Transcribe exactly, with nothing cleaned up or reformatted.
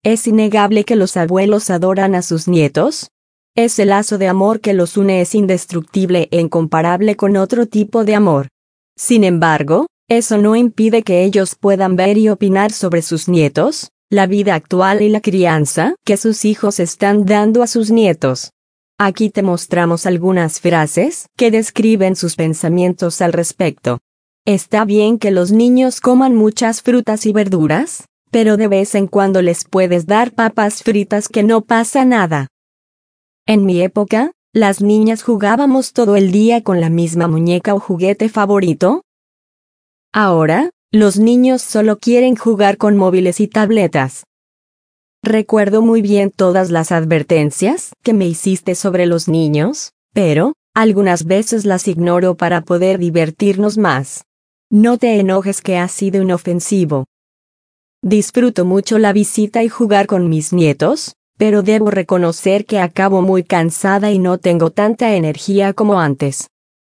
Es innegable que los abuelos adoran a sus nietos. Ese lazo de amor que los une es indestructible e incomparable con otro tipo de amor. Sin embargo, eso no impide que ellos puedan ver y opinar sobre sus nietos, la vida actual y la crianza que sus hijos están dando a sus nietos. Aquí te mostramos algunas frases que describen sus pensamientos al respecto. Está bien que los niños coman muchas frutas y verduras, pero de vez en cuando les puedes dar papas fritas que no pasa nada. En mi época, las niñas jugábamos todo el día con la misma muñeca o juguete favorito. Ahora, los niños solo quieren jugar con móviles y tabletas. Recuerdo muy bien todas las advertencias que me hiciste sobre los niños, pero, algunas veces las ignoro para poder divertirnos más. No te enojes que ha sido inofensivo. Disfruto mucho la visita y jugar con mis nietos, pero debo reconocer que acabo muy cansada y no tengo tanta energía como antes.